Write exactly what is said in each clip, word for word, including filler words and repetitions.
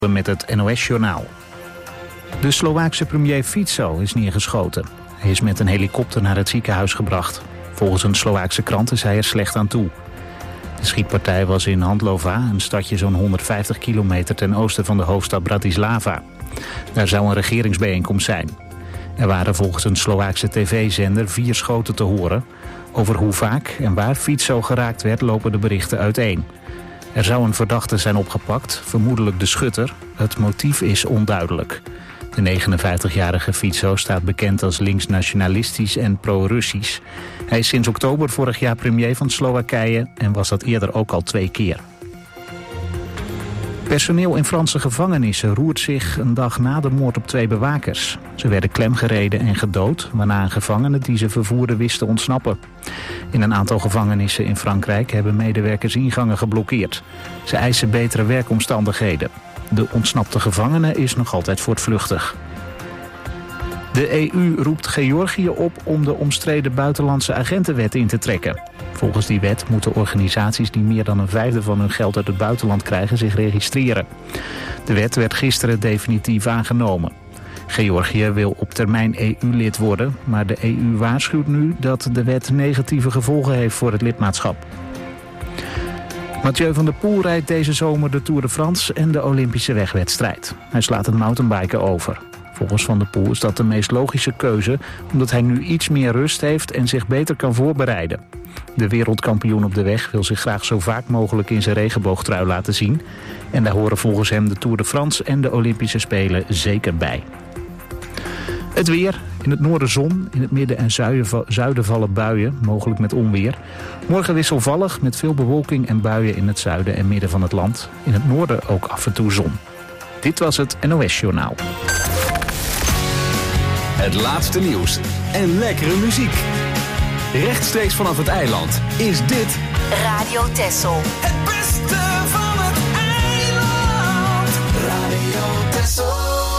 Met het N O S-journaal. De Slovaakse premier Fico is neergeschoten. Hij is met een helikopter naar het ziekenhuis gebracht. Volgens een Slovaakse krant is hij er slecht aan toe. De schietpartij was in Handlova, een stadje zo'n honderdvijftig kilometer ten oosten van de hoofdstad Bratislava. Daar zou een regeringsbijeenkomst zijn. Er waren volgens een Slovaakse tv-zender vier schoten te horen. Over hoe vaak en waar Fico geraakt werd lopen de berichten uiteen. Er zou een verdachte zijn opgepakt, vermoedelijk de schutter. Het motief is onduidelijk. De negenenvijftigjarige Fico staat bekend als linksnationalistisch en pro-Russisch. Hij is sinds oktober vorig jaar premier van Slowakije en was dat eerder ook al twee keer. Personeel in Franse gevangenissen roert zich een dag na de moord op twee bewakers. Ze werden klemgereden en gedood, waarna een gevangene die ze vervoerden wist te ontsnappen. In een aantal gevangenissen in Frankrijk hebben medewerkers ingangen geblokkeerd. Ze eisen betere werkomstandigheden. De ontsnapte gevangene is nog altijd voortvluchtig. De E U roept Georgië op om de omstreden buitenlandse agentenwet in te trekken. Volgens die wet moeten organisaties die meer dan een vijfde van hun geld uit het buitenland krijgen zich registreren. De wet werd gisteren definitief aangenomen. Georgië wil op termijn E U-lid worden, maar de E U waarschuwt nu dat de wet negatieve gevolgen heeft voor het lidmaatschap. Mathieu van der Poel rijdt deze zomer de Tour de France en de Olympische wegwedstrijd. Hij slaat het mountainbiken over. Volgens Van der Poel is dat de meest logische keuze, omdat hij nu iets meer rust heeft en zich beter kan voorbereiden. De wereldkampioen op de weg wil zich graag zo vaak mogelijk in zijn regenboogtrui laten zien. En daar horen volgens hem de Tour de France en de Olympische Spelen zeker bij. Het weer. In het noorden zon, in het midden en zuiden vallen buien, mogelijk met onweer. Morgen wisselvallig met veel bewolking en buien in het zuiden en midden van het land. In het noorden ook af en toe zon. Dit was het N O S-journaal. Het laatste nieuws en lekkere muziek. Rechtstreeks vanaf het eiland is dit Radio Texel. Het beste van het eiland. Radio Texel.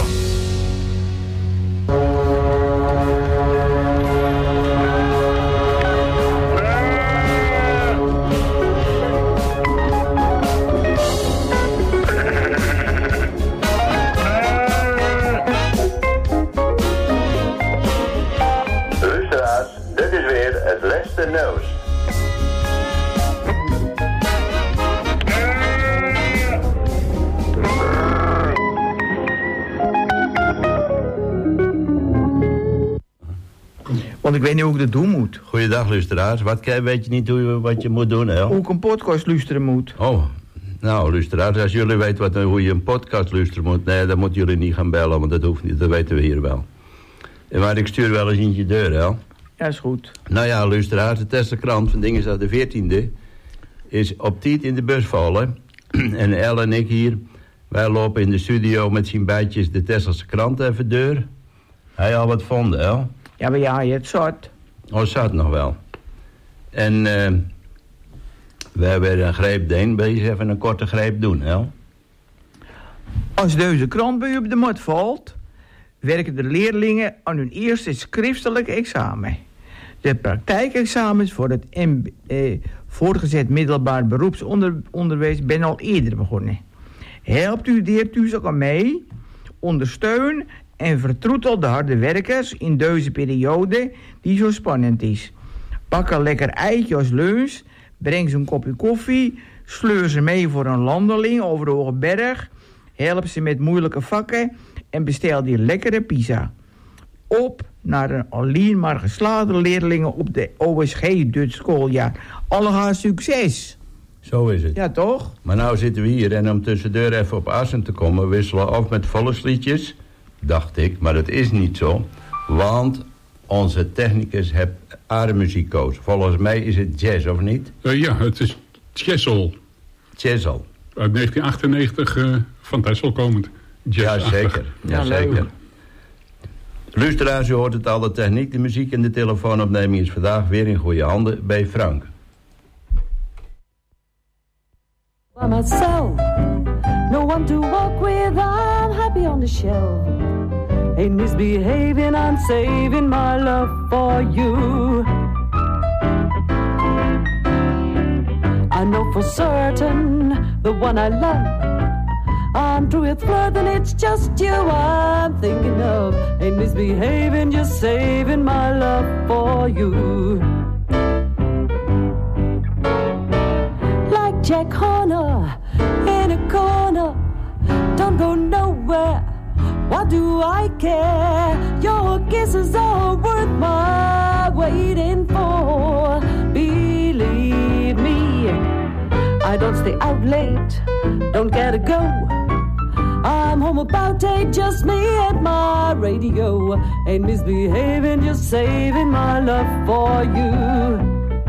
Nieuws. Want ik weet niet hoe ik dat doen moet. Goeiedag, luisteraars. Wat weet je niet hoe, wat je moet doen, hè? Hoe ik een podcast luisteren moet. Oh, nou, luisteraars, als jullie weten wat, hoe je een podcast luisteren moet... nee, dan moeten jullie niet gaan bellen, want dat hoeft niet. Dat weten we hier wel. Maar ik stuur wel eens in je deur, hè? Ja, is goed. Nou ja, luisteraars, de Tesla-krant van Dingesdag de veertiende... is op tijd in de bus vallen. En El en ik hier, wij lopen in de studio met zijn bijtjes de Tesla's krant even deur. Hij al wat vonden, hè? Ja, maar ja, je het zat. Oh, zat nog wel. En uh, we hebben een greep deen, bezig even een korte greep doen, hè? Als deze krant bij u op de mat valt, werken de leerlingen aan hun eerste schriftelijke examen. De praktijkexamens voor het M B, eh, voortgezet middelbaar beroepsonderwijs zijn al eerder begonnen. Helpt u deert u ook aan mee, ondersteun en vertroetel de harde werkers in deze periode die zo spannend is. Pak een lekker eitje als lunch, breng ze een kopje koffie, sleur ze mee voor een landeling over de Hoge Berg, help ze met moeilijke vakken en bestel die lekkere pizza. Op naar een alleen maar geslaagde leerlingen op de O S G Dutch schooljaar. Allemaal succes! Zo is het. Ja, toch? Maar nou zitten we hier en om tussendoor even op Assen te komen... wisselen we af met volksliedjes, dacht ik, maar dat is niet zo. Want onze technicus heeft aardmuziek gekozen. Volgens mij is het jazz, of niet? Uh, ja, het is Tjessel. Tjessel. Uit negentien achtennegentig uh, van Texel komend. Ja, zeker. Ja, Ja, zeker. Luisteraars, u hoort het al, de techniek, de muziek en de telefoonopneming is vandaag weer in goede handen bij Frank. By myself, no one to walk with, I'm happy on the shelf. Ain't misbehaving, I'm saving my love for you. I know for certain the one I love I'm through with flirting, it's just you I'm thinking of. Ain't misbehaving, just saving my love for you. Like Jack Horner in a corner, don't go nowhere. What do I care? Your kisses are worth my waiting for. Believe me, I don't stay out late, don't gotta go. I'm home about eight, just me and my radio. Ain't misbehaving, just saving my love for you.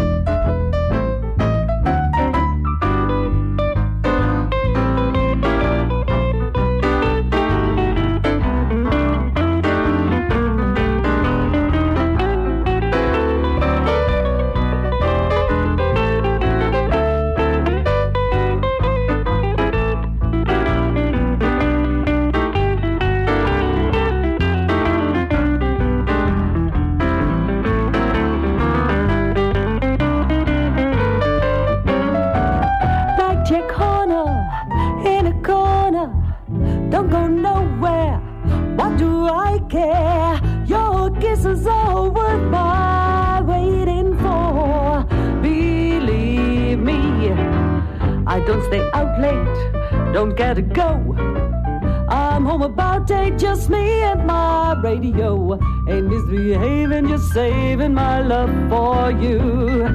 Don't stay out late, don't gotta go. I'm home about eight, just me and my radio. Ain't misbehaving, just saving my love for you.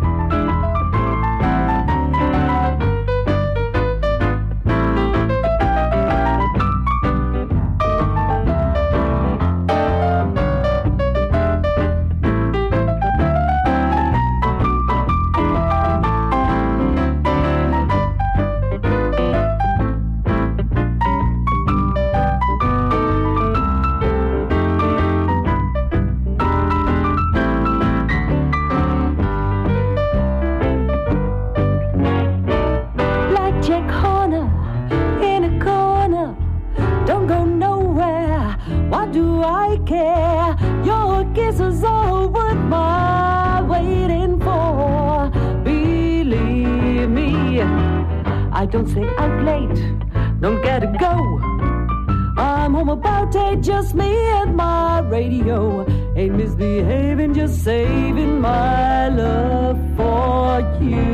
Don't stay out late, don't gotta go. I'm home about eight, just me and my radio. Ain't misbehaving, just saving my love for you.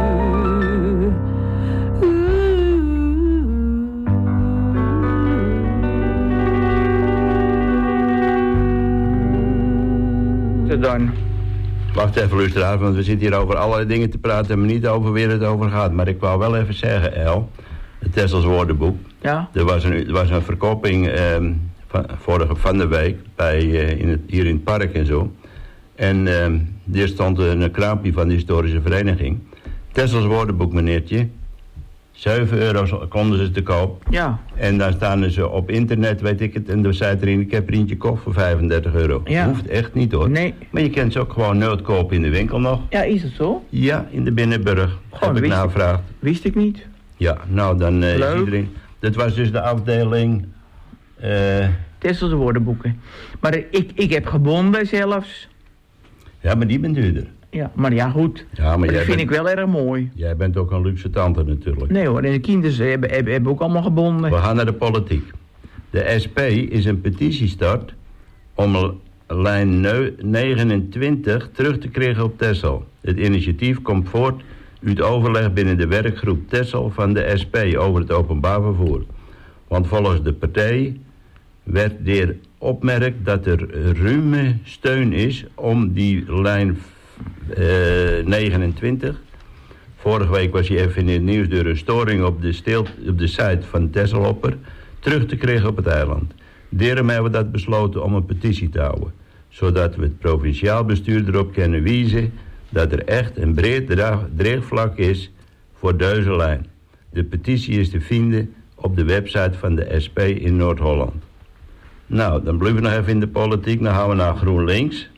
Ooh. Dan. Wacht even, luisteraars, want we zitten hier over allerlei dingen te praten en niet over waar het over gaat. Maar ik wou wel even zeggen, El, het Tessels woordenboek. Ja? Er was een, er was een verkoping eh, van, vorige van de week bij, uh, in het, hier in het park en zo. En uh, hier stond een kraampje van de historische vereniging. Tessels woordenboek, meneertje. zeven euro konden ze te koop. Ja. En dan staan ze op internet, weet ik het. En dan zei erin, ik heb er eentje kocht voor vijfendertig euro. Ja. Hoeft echt niet hoor. Nee. Maar je kunt ze ook gewoon nood kopen in de winkel nog. Ja, is het zo? Ja, in de Binnenburg. Gewoon, heb ik wist navraagd. Wist ik niet. Ja, nou dan uh, Leuk. is iedereen... Dat was dus de afdeling... Uh... Tesselse woordenboeken. Maar ik, ik heb gebonden zelfs. Ja, maar die bent duurder. Ja, maar ja, goed. Ja, maar maar jij dat vind bent... ik wel erg mooi. Jij bent ook een luxe tante natuurlijk. Nee hoor, en de kinderen hebben, hebben, hebben ook allemaal gebonden. We gaan naar de politiek. De S P is een petitie start om lijn negenentwintig terug te krijgen op Texel. Het initiatief komt voort uit overleg binnen de werkgroep Texel van de S P over het openbaar vervoer. Want volgens de partij werd er opmerkt dat er ruime steun is om die lijn uh, negenentwintig. Vorige week was hij even in het nieuws door een storing op de, steel, op de site van Tesselhopper terug te krijgen op het eiland. Daarom hebben we dat besloten om een petitie te houden. Zodat we het provinciaal bestuur erop kunnen wijzen dat er echt een breed dreigvlak is voor deze lijn. De petitie is te vinden op de website van de S P in Noord-Holland. Nou, dan blijven we nog even in de politiek. Dan gaan we naar GroenLinks.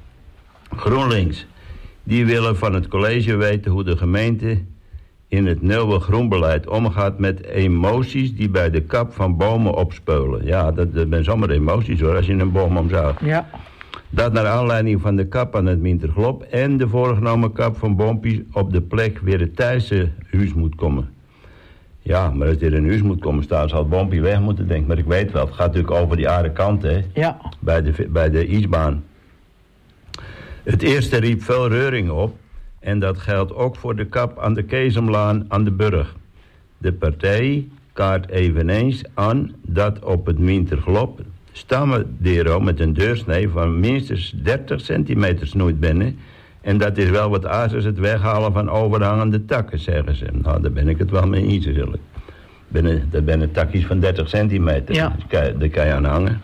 GroenLinks. Die willen van het college weten hoe de gemeente in het nieuwe groenbeleid omgaat met emoties die bij de kap van bomen opspeulen. Ja, dat, dat zijn zomaar emoties hoor, als je een boom omzaagt. Ja. Dat naar aanleiding van de kap aan het Minterglop en de voorgenomen kap van boompjes op de plek weer het Thijsse huis moet komen. Ja, maar als dit in huis moet komen staan, zal het bompje weg moeten, denk ik. Maar ik weet wel, het gaat natuurlijk over die andere kant, hè. Ja. Bij de, bij de ijsbaan. Het eerste riep veel reuring op. En dat geldt ook voor de kap aan de Keesomlaan aan de Burg. De partij kaart eveneens aan dat op het Minterglop stammendero met een deursnee van minstens dertig centimeter snoeit binnen. En dat is wel wat als het weghalen van overhangende takken, zeggen ze. Nou, daar ben ik het wel mee eens, natuurlijk. Binnen, dat zijn takjes van dertig centimeter. Ja. Dus kan, daar kan je aan hangen.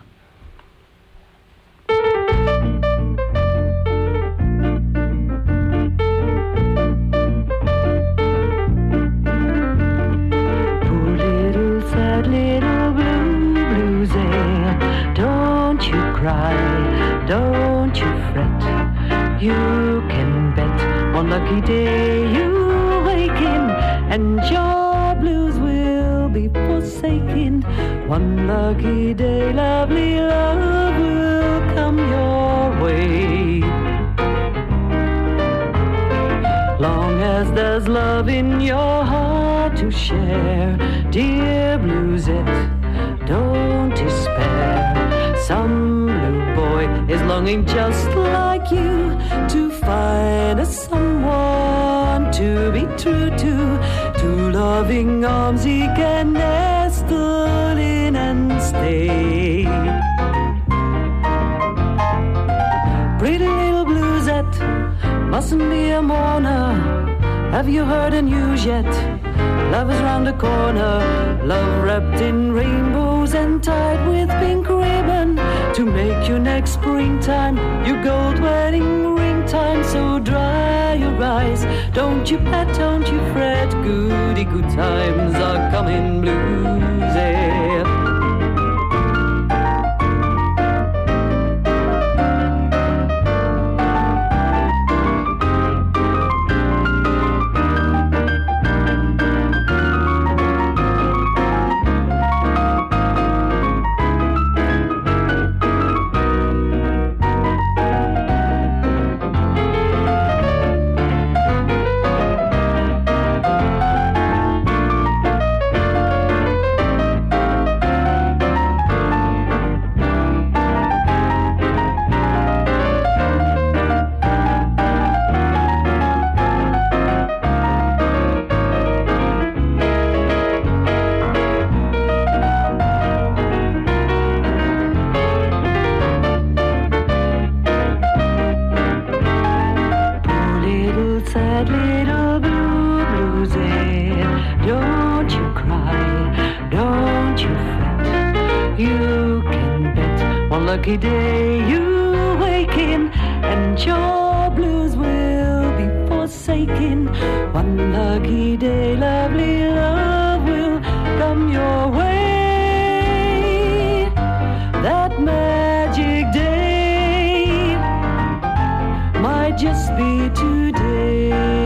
Poor little sad little blue bluesy, don't you cry, don't you fret. You can bet one lucky day you awaken and your blues will be forsaken. One lucky day lovely love will come your way. Long as there's love in your heart to share, dear Bluesette, don't despair. Some blue boy is longing just like you to find a someone to be true to. Two loving arms he can nestle in and stay. Pretty little Bluesette, mustn't be a mourner. Have you heard the news yet? Love is round the corner. Love wrapped in rainbows and tied with pink ribbon to make your next springtime your gold wedding ring time. So dry your eyes, don't you pat, don't you fret. Goody good times are coming, Bluesy. Lucky day you awaken and your blues will be forsaken. One lucky day lovely love will come your way. That magic day might just be today.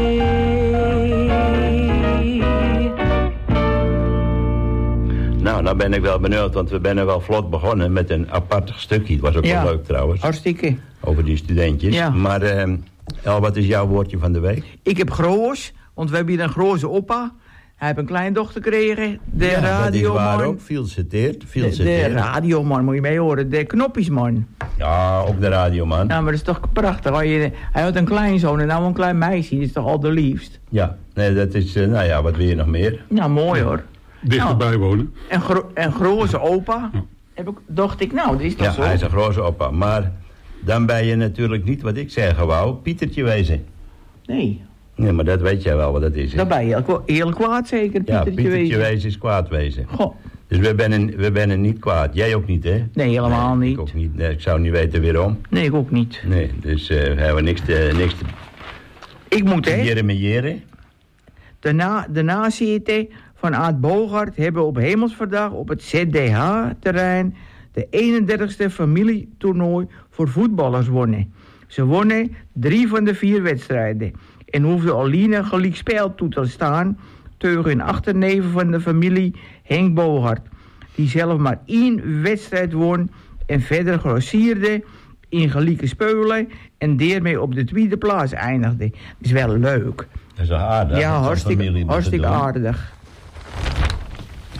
Nou, nou ben ik wel benieuwd, want we zijn wel vlot begonnen met een apart stukje. Het was ook Ja, wel leuk trouwens. Hartstikke. Over die studentjes. Ja. Maar uh, El, wat is jouw woordje van de week? Ik heb groos, want we hebben hier een groze opa. Hij heeft een kleindochter gekregen. De ja, radioman. dat is waar ook. Veel citeerd. Veel De, de citeerd. radioman, moet je mee horen. De knoppiesman. Ja, ook de radioman. Nou, maar dat is toch prachtig. Hij had een kleinzoon en nou een klein meisje. Dat is toch al de liefst. Ja, nee, dat is, uh, nou ja, wat wil je nog meer? Nou, mooi hoor. Dichterbij nou, wonen. En, gro en groze opa. Ja. Heb ik, dacht ik, nou, dat is toch Ja, zo? hij is een grote opa. Maar dan ben je natuurlijk niet wat ik zeggen wou, Pietertje wezen. Nee, Nee, maar dat weet jij wel wat dat is. Hè? dan ben je heel, kwa- heel kwaad zeker, Ja, Pietertje Pietertje wezen. wezen is kwaad wezen. Goh, Dus we zijn we zijn niet kwaad. Jij ook niet, hè? nee, helemaal nee, niet. Ik ook niet. Nee, ik zou niet weten waarom. Nee, ik ook niet. Nee, dus uh, we hebben niks te, niks te Ik moet, hè, jeren met jeren. de, na, de nazeten van Aad Bogaert hebben op Hemelsverdag op het Z D H-terrein de eenendertigste familietoernooi voor voetballers wonnen. Ze wonnen drie van de vier wedstrijden en hoefden alleen gelijk spel toe te staan tegen een achterneven van de familie Henk Bogaert, die zelf maar één wedstrijd won en verder grossierde in gelijke spelen en daarmee op de tweede plaats eindigde. Dat is wel leuk. Dat is wel aardig. Ja, dat zo'n hartstikke, familie moet hartstikke het doen. aardig.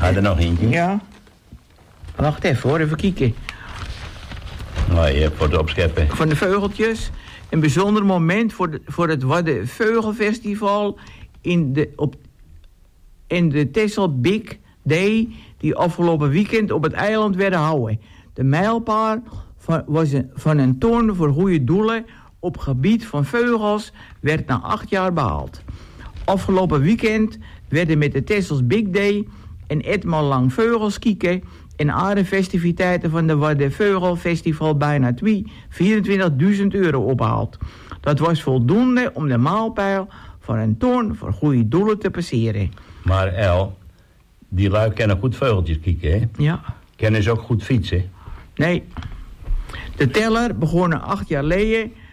Had er nog eentje? Ja. Wacht even hoor, even kijken. Nou, je hebt voor het opscheppen. Van de Veugeltjes. Een bijzonder moment voor, de, voor het Wadde Veugelfestival in de, op, in de Texel Big Day die afgelopen weekend op het eiland werden houden. De mijlpaal van, was een, van een toorn voor goede doelen op gebied van vogels werd na acht jaar behaald. Afgelopen weekend werden met de Texels Big Day een etmaal lang vogels kieken en aardefestiviteiten van de Wadde Veugelfestival bijna vierentwintigduizend euro opgehaald. Dat was voldoende om de maalpijl van een toorn voor goede doelen te passeren. Maar El, die lui kennen goed vogeltjes kieken, hè? Ja. Kennen ze ook goed fietsen? Nee. De teller begon acht jaar geleden uh,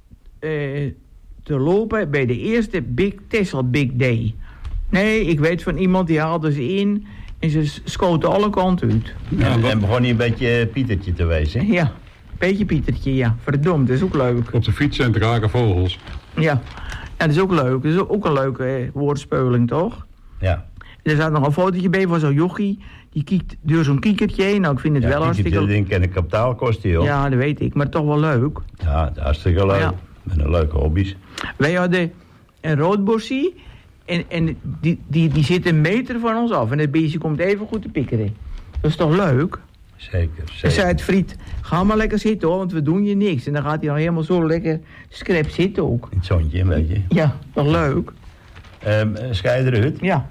te lopen bij de eerste Big Texel Big Day. Nee, ik weet van iemand die haalde ze in en ze schoten alle kanten uit. Ja, en, en begon hij een beetje Pietertje te wezen? Ja, een beetje Pietertje, ja. Verdomd, dat is ook leuk. Op de fiets en dragen vogels. Ja, en dat is ook leuk. Dat is ook een leuke eh, woordspeling, toch? Ja. Er staat nog een fotootje bij van zo'n jochie. Die kijkt door zo'n kiekertje heen. Nou, ik vind het ja, wel hartstikke leuk. Dat ding kapitaal kosten, joh. Ja, dat weet ik. Maar toch wel leuk. Ja, hartstikke leuk. Ja. Met een leuke hobby's. Wij hadden een roodborsie. En, en die, die, die zit een meter van ons af. En het beestje komt even goed te pikkeren. Dat is toch leuk? Zeker, zeker. Ik zei het Friet, ga maar lekker zitten hoor, want we doen je niks. En dan gaat hij dan helemaal zo lekker scrap zitten ook. In het zonnetje, een beetje. Ja, toch leuk? Um, Scheidere hut? Ja.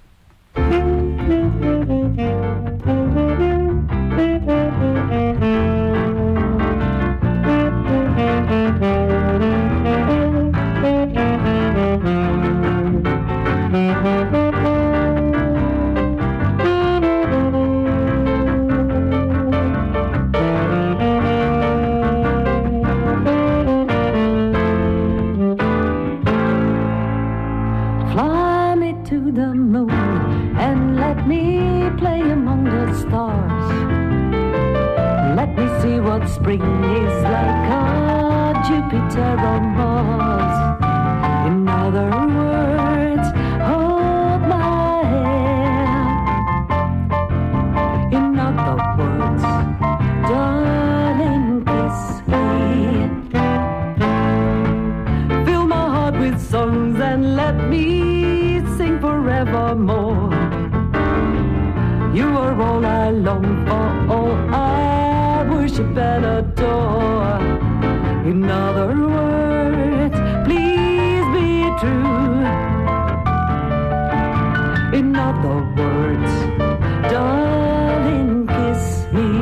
Spring is like a Jupiter or Mars. In other words, hold my hand. In other words, darling, kiss me. Fill my heart with songs and let me sing forevermore. You are all I long for, all I worship and adore. In other words, please be true. In other words, darling, kiss me.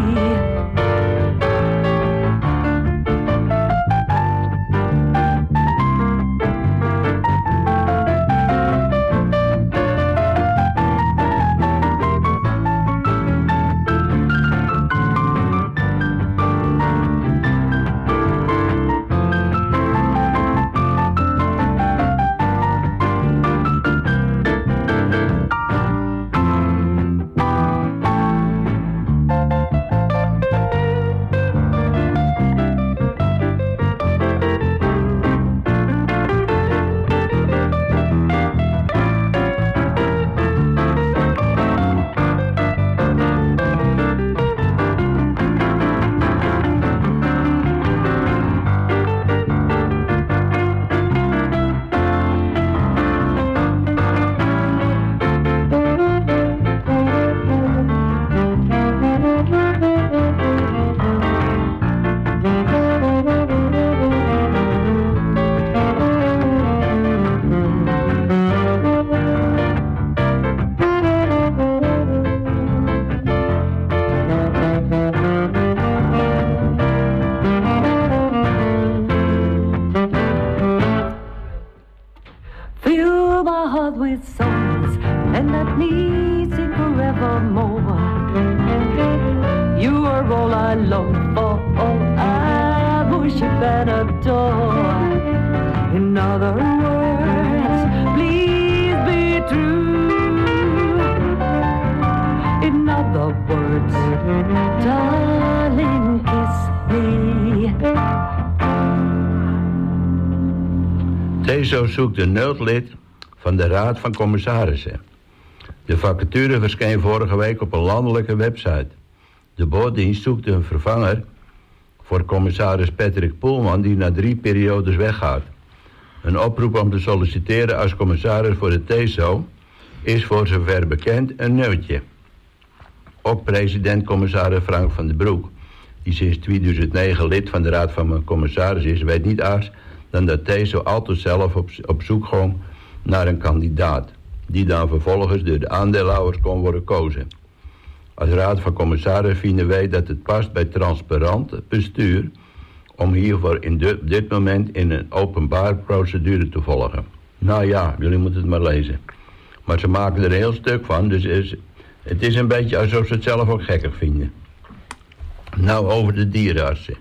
Tezo zoekt een noodlid van de Raad van Commissarissen. De vacature verscheen vorige week op een landelijke website. De boorddienst zoekt een vervanger voor commissaris Patrick Poelman, die na drie periodes weggaat. Een oproep om te solliciteren als commissaris voor de T E S O is voor zover bekend een neutje. Ook president-commissaris Frank van den Broek, die sinds tweeduizend negen lid van de Raad van Commissaris is, weet niet anders dan dat T E S O altijd zelf op, op zoek ging naar een kandidaat, die dan vervolgens door de aandeelhouders kon worden gekozen. Als Raad van Commissaris vinden wij dat het past bij transparant bestuur om hiervoor in de, op dit moment in een openbaar procedure te volgen. Nou ja, jullie moeten het maar lezen. Maar ze maken er een heel stuk van, dus is, het is een beetje alsof ze het zelf ook gekkig vinden. Nou, over de dierenartsen.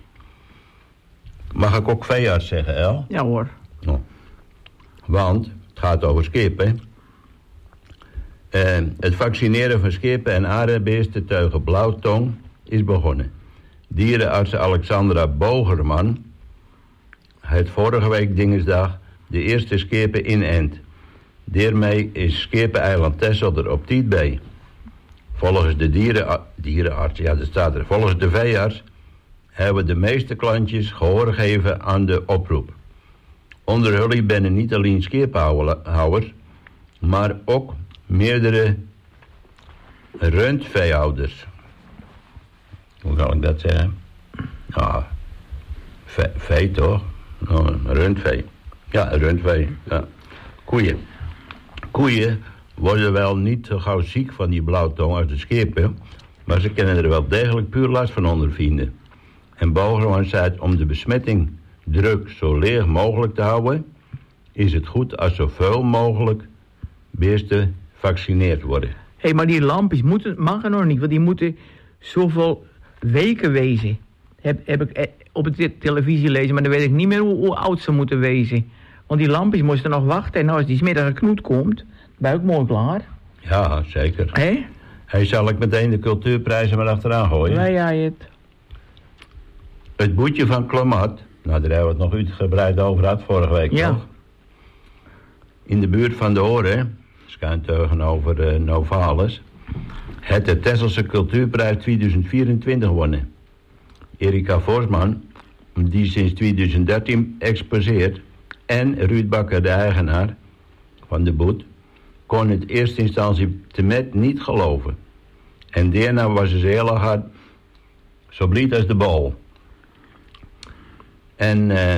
Mag ik ook veearts zeggen, El? Ja hoor. Oh. Want, het gaat over skippen. Uh, het vaccineren van skippen en aardebeesten tegen blauwtong is begonnen. Dierenarts Alexandra Bogerman heeft vorige week dinsdag de eerste skippen inent. Daarmee is Skippeneiland Texel er op tijd bij. Volgens de dieren, dierenarts, ja dat staat er, volgens de veearts hebben de meeste klantjes gehoor gegeven aan de oproep. Onder jullie ben niet alleen skippenhouders, maar ook meerdere rundveehouders. Hoe kan ik dat zeggen? Ja, vee, vee toch? Oh, rundvee. Ja, rundvee. Ja. Koeien. Koeien worden wel niet zo gauw ziek van die blauwtong als de skippen, maar ze kunnen er wel degelijk puur last van ondervinden. En Bogerman zei, om de besmetting druk zo leeg mogelijk te houden, is het goed als zoveel mogelijk beesten gevaccineerd worden. Hé, hey, maar die lampjes moeten, mag er nog niet, want die moeten zoveel weken wezen. Heb, heb ik op de televisie lezen, maar dan weet ik niet meer hoe, hoe oud ze moeten wezen. Want die lampjes moesten nog wachten en als die smiddag een knoet komt, buik mooi klaar. Ja, zeker. Hé? Hey? Hey, zal ik meteen de cultuurprijzen maar achteraan gooien? Ja, ja, het. Het boetje van Klamat, nou daar hebben we het nog uitgebreid over gehad vorige week, ja. Toch? In de buurt van de Oren, schuin tegenover uh, Novalis, het de Tesselse Cultuurprijs tweeduizend vierentwintig gewonnen. Erika Forsman, die sinds tweeduizend dertien exposeert, en Ruud Bakker, de eigenaar van de boet, kon in eerste instantie te met niet geloven. En daarna was ze heel hard, zo blied als de bal. En uh,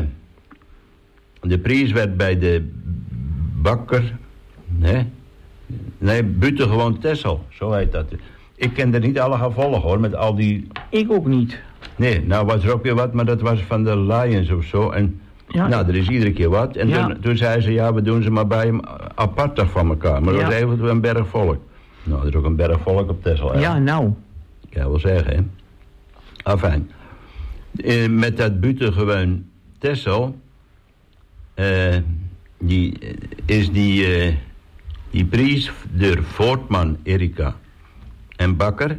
de prijs werd bij de Bakker, nee, nee, buitengewoon Texel, zo heet dat. Ik ken er niet alle gaan volgen hoor, met al die... Ik ook niet. Nee, nou was er ook weer wat, maar dat was van de Lions of zo. En ja. Nou, er is iedere keer wat. En ja. toen, toen zei ze, ja, we doen ze maar bij hem apart van elkaar. Maar dat ja. was even een berg volk. Nou, er is ook een berg volk op Texel. Hè? Ja, nou. Ik kan wel zeggen, hè. Afijn. Uh, met dat buitengewoon Texel... Uh, die, is die, uh, die prijs door Voortman, Erika en Bakker,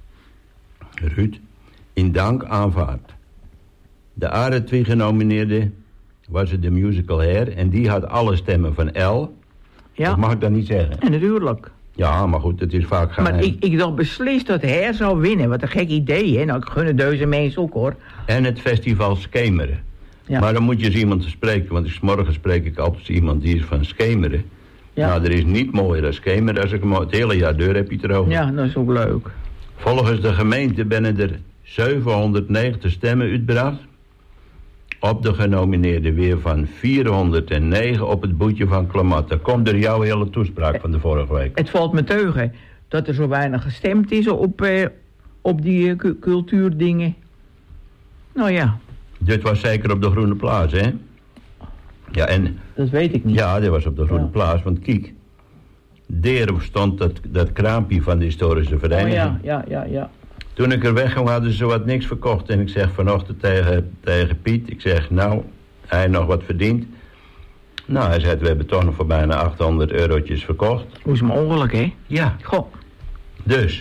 Ruud, in dank aanvaard. De andere twee genomineerden was het de musical Hair en die had alle stemmen van L. Ja. Dat mag ik dan niet zeggen. En natuurlijk. Ja, maar goed, het is vaak geheim. Maar ik, ik dacht beslist dat Hair zou winnen. Wat een gek idee, hè. Nou, ik gun het deze mensen ook, hoor. En het festival Skemeren. Ja. Maar dan moet je eens iemand te spreken, want ik, morgen spreek ik altijd iemand die is van Skemeren. Ja. Nou, er is niet mooier dan Skemeren. Als ik hem het hele jaar deur heb je het erover. Ja, dat is ook leuk. Volgens de gemeente binnen er zevenhonderdnegentig stemmen uitgebracht. Op de genomineerde weer van vierhonderdnegen op het boetje van Klamat. Dat komt door jouw hele toespraak van de vorige week. Het valt me teugen dat er zo weinig gestemd is op, eh, op die uh, cultuurdingen. Nou ja. Dit was zeker op de Groene Plaats, hè? Ja, en... Dat weet ik niet. Ja, dit was op de Groene ja. Plaats, want kijk. Daar stond dat, dat kraampje van de historische vereniging. Oh ja, ja, ja, ja. Toen ik er wegging hadden ze wat niks verkocht. En ik zeg vanochtend tegen, tegen Piet, ik zeg, nou, hij nog wat verdient. Nou, hij zei, we hebben toch nog voor bijna achthonderd eurotjes verkocht. Hoe is het ongeluk, hè? Ja. Goh. Dus...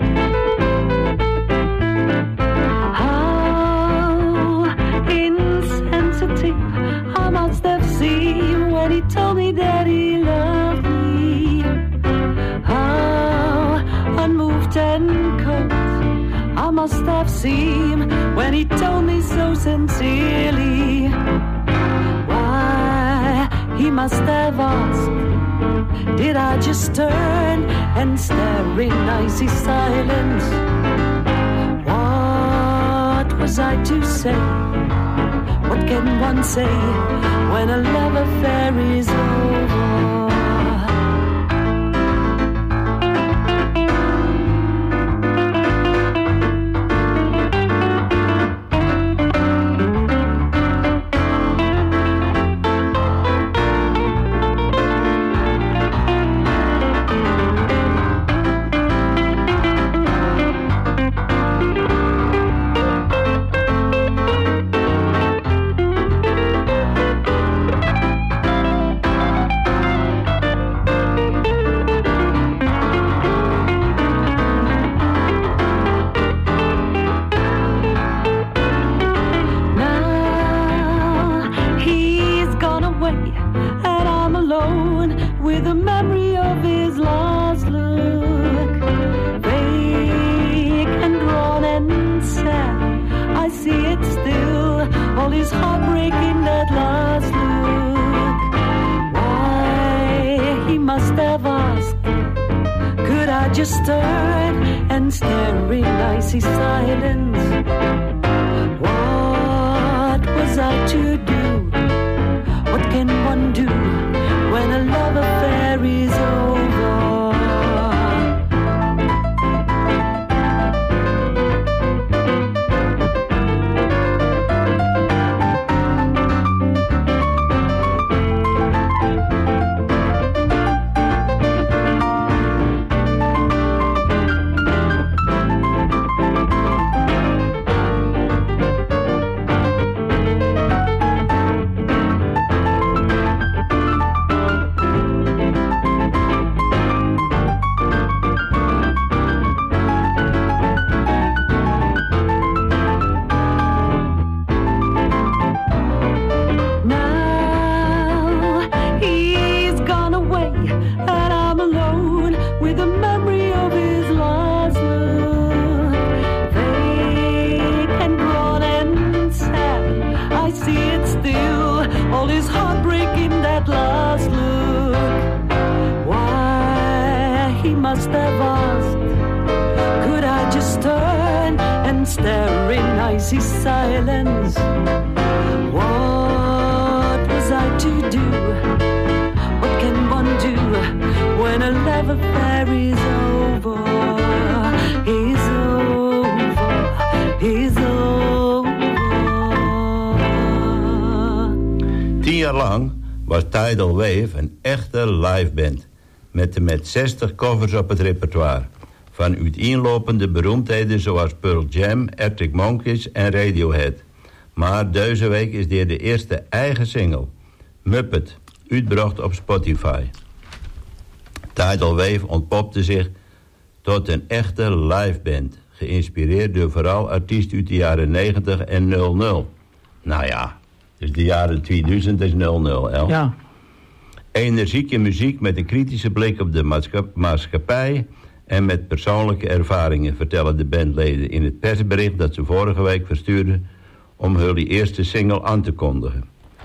How in he told me that he loved me. How unmoved and cold I must have seemed when he told me so sincerely. Why, he must have asked, did I just turn and stare in icy silence? What was I to say? What can one say when a love affair is over? Just turn and stare in icy silence. What was I to do? What can one do when a love affair is over? Silence. What was I to do? What can one do when a love affair is over? Is over, is over. Tien jaar lang was Tidal Wave een echte liveband met de met zestig covers op het repertoire. Van uiteenlopende beroemdheden zoals Pearl Jam, Arctic Monkeys en Radiohead. Maar deze week is dit de eerste eigen single, Muppet, uitgebracht op Spotify. Tidal Wave ontpopte zich tot een echte liveband, geïnspireerd door vooral artiesten uit de jaren negentig en nul nul. Nou ja, dus de jaren tweeduizend is nul nul, El. Ja. Energieke muziek met een kritische blik op de maatscha- maatschappij... en met persoonlijke ervaringen, vertellen de bandleden in het persbericht dat ze vorige week verstuurden om hun eerste single aan te kondigen.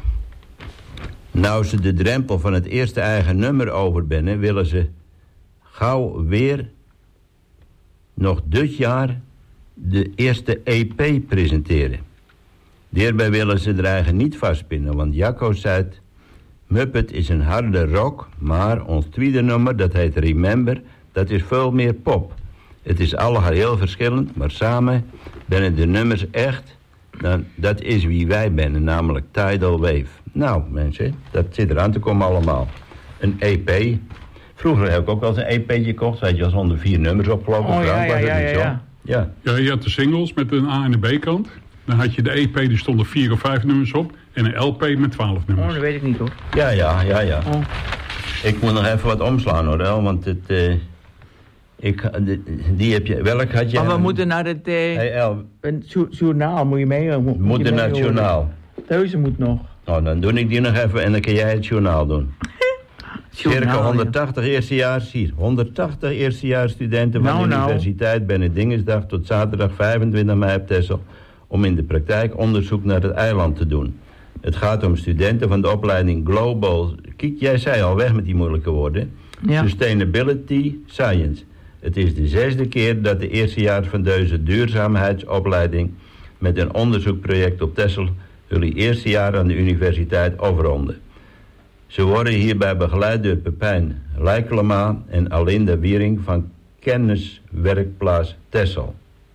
Nou ze de drempel van het eerste eigen nummer over binnen, willen ze gauw weer nog dit jaar de eerste E P presenteren. Daarbij willen ze er eigen niet vastpinnen, want Jacco zei: Muppet is een harde rock, maar ons tweede nummer, dat heet Remember, dat is veel meer pop. Het is allemaal heel verschillend, maar samen zijn de nummers echt, dan, dat is wie wij zijn, namelijk Tidal Wave. Nou mensen, dat zit eraan te komen allemaal. Een E P. Vroeger heb ik ook wel eens een E P'tje gekocht, weet je, als onder vier nummers opgelopen. Oh ja, ja, ja, ja, ja. Ja. Ja, je had de singles met een A- en een B-kant. Dan had je de E P, die stonden vier of vijf nummers op. En een L P met twaalf nummers. Oh, dat weet ik niet hoor. Ja, ja, ja, ja. Oh. Ik moet nog even wat omslaan hoor, El, want het... Uh, ik, die, die heb je... Welk had je... Maar we een, moeten naar het... Uh, hey El, een jo- journaal moet je mee. Moet, moet je naar het mee journaal. Deuze moet nog. Nou, dan doe ik die nog even en dan kun jij het journaal doen. Circa Journaal, honderdtachtig eerstejaars hier. honderdtachtig eerstejaarsstudenten van Nou, de nou. Universiteit Benedingesdag tot zaterdag vijfentwintig mei op Texel om in de praktijk onderzoek naar het eiland te doen. Het gaat om studenten van de opleiding Global... Kijk, jij zei al, weg met die moeilijke woorden. Ja. Sustainability Science. Het is de zesde keer dat de eerstejaars van deze duurzaamheidsopleiding met een onderzoekproject op Texel jullie eerste jaar aan de universiteit afronden. Ze worden hierbij begeleid door Pepijn Lijkelema en Alinda Wiering van Kenniswerkplaats Texel.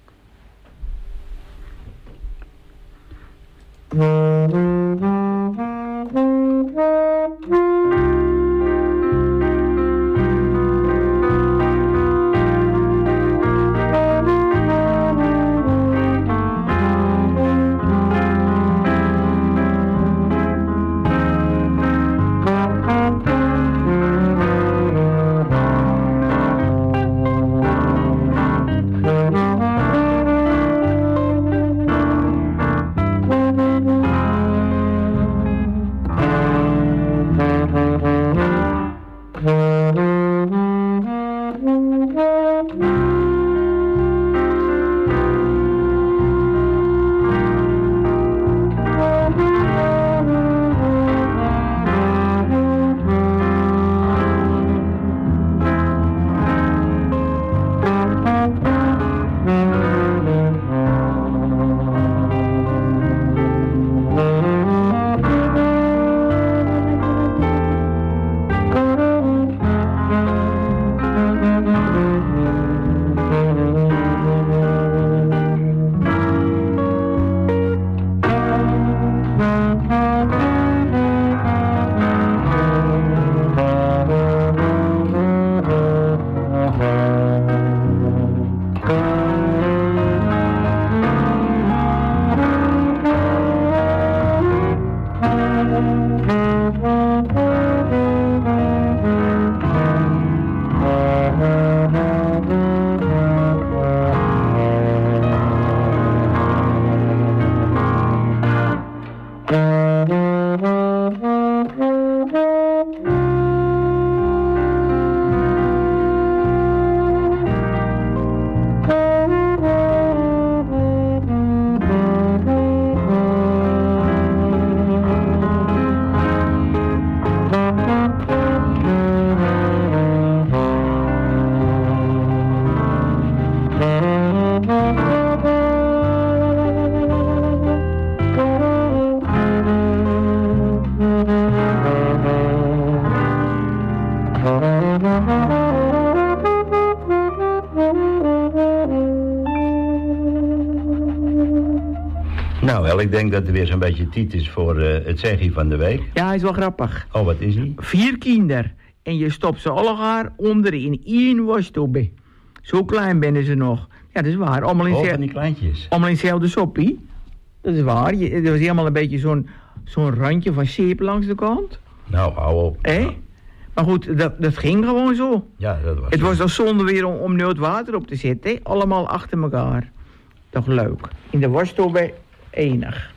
Nou, wel, ik denk dat er weer zo'n beetje tijd is voor uh, het zeggie van de week. Ja, hij is wel grappig. Oh, wat is die? Vier kinderen. En je stopt ze allemaal onder in één wasstobbe. Zo klein ben ze nog. Ja, dat is waar. Allemaal in, Oh, ze- van die kleintjes. allemaal in hetzelfde soppie. Dat is waar. Je, er was helemaal een beetje zo'n zo'n randje van zeep langs de kant. Nou, hou op. Hé? Maar goed, dat, dat ging gewoon zo. Ja, dat was Het zo. was al zonde weer om, om nooit water op te zetten. Hè? Allemaal achter elkaar. Toch leuk. In de wasstobbe enig.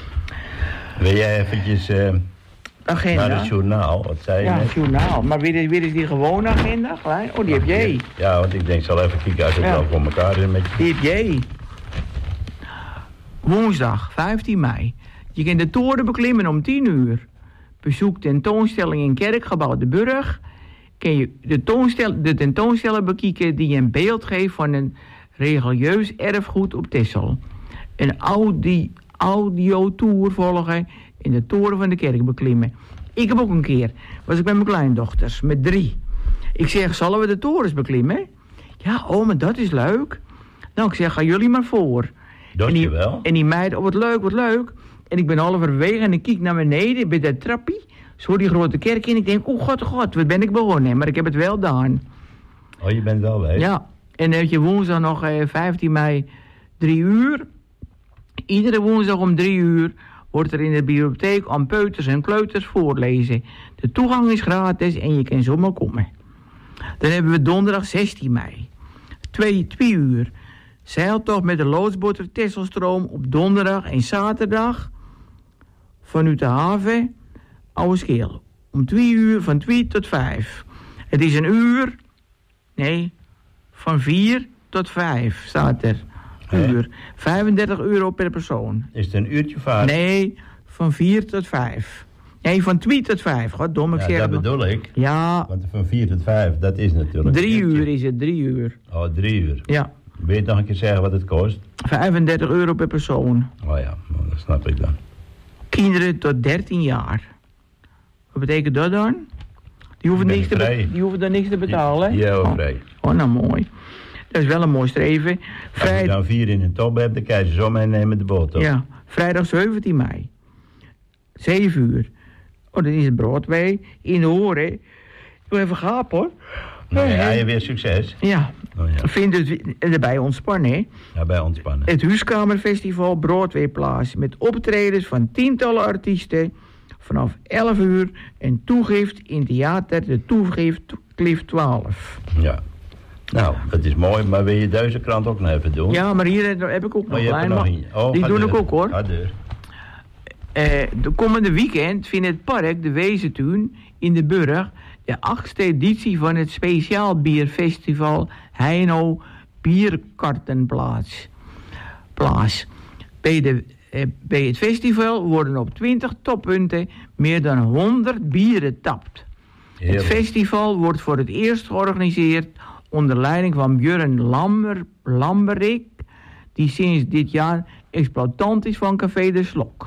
Wil jij eventjes uh, Agenda. naar het journaal? Wat zei je Ja, net? journaal. Maar weer is, weer is die gewone agenda, klein? Oh, die heb jij. Ja, want ik denk, ik zal even kijken als het Ja. wel voor elkaar is. Met je. Die heb jij. Woensdag, vijftien mei. Je kunt de toren beklimmen om tien uur. Bezoek tentoonstelling in Kerkgebouw de Burg. Kun je de, toonstel, de tentoonstelling bekijken die een beeld geeft van een religieus erfgoed op Texel. Een audi, audiotour volgen in de toren van de kerk beklimmen. Ik heb ook een keer, was ik met mijn kleindochters, met drie. Ik zeg, zullen we de torens beklimmen? Ja, oh, maar dat is leuk. Nou, ik zeg, gaan jullie maar voor. Dank en die, je wel. En die meid, oh wat leuk, wat leuk. En ik ben halverwege en ik kijk naar beneden bij dat trappie. Zo die grote kerk in. Ik denk, oh god, oh god, wat ben ik begonnen. Maar ik heb het wel gedaan. Oh, je bent wel bij. Ja, en dan heb je woensdag nog eh, vijftien mei, drie uur. Iedere woensdag om drie uur wordt er in de bibliotheek aan peuters en kleuters voorlezen. De toegang is gratis en je kan zomaar komen. Dan hebben we donderdag zestien mei. Twee, twee uur. Zeiltocht met de loodsboot Tesselstroom op donderdag en zaterdag vanuit de haven Oude Schil. Om twee uur van twee tot vijf. Het is een uur, nee, van vier tot vijf staat er. Uur. vijfendertig euro per persoon. Is het een uurtje vaart? Nee, van vier tot vijf. Nee, van twee tot vijf. Goddomme, ik Ja, zeg dat het. bedoel ik. Ja, Want van vier tot vijf, dat is natuurlijk... drie een uurtje. uur is het, drie uur. Oh, drie uur. Ja, Wil je nog een keer zeggen wat het kost? vijfendertig euro per persoon. Oh ja, nou, dat snap ik dan. Kinderen tot dertien jaar. Wat betekent dat dan? Die hoeven, ben niks te, vrij. be- die hoeven dan niks te betalen? Ja, oh. vrij. Oh, nou mooi. Dat is wel een mooi streven. Als je Vrij... dan vier in een top hebt, dan kan je ze zo meenemen de boot op. Ja, vrijdag zeventien mei. zeven uur. Oh, dan is het Broadway in de Horen. Ik wil even gapen, hoor. Nou ja, je weer succes. Ja, Oh ja, vind het erbij ontspannen, hè. ja bij ontspannen. Het Huiskamerfestival Broadway plaats met optredens van tientallen artiesten vanaf elf uur en toegift in theater de Toegift Cliff twaalf. Ja. Nou, dat is mooi, maar wil je deze krant ook nog even doen? Ja, maar hier heb ik ook Oh, nog je hebt er een. nog maar een. Oh, die ga doe deur. ik ook, hoor. Ga deur. Eh, de komende weekend vindt het park de Wezentuin in de Burg de achtste editie van het speciaal bierfestival Heino Bierkarten plaats. plaats. Bij, de, eh, bij het festival worden op twintig toppunten meer dan honderd bieren tapt. Het Heerlijk. festival wordt voor het eerst georganiseerd onder leiding van Björn Lamber, Lamberik, die sinds dit jaar exploitant is van Café de Slok.